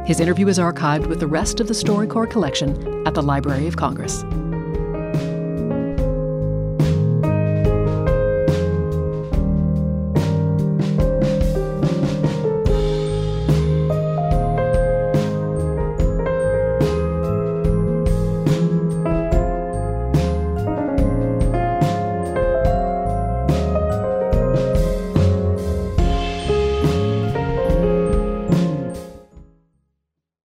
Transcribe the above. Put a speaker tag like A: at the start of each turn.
A: His interview is archived with the rest of the StoryCorps collection at the Library of Congress.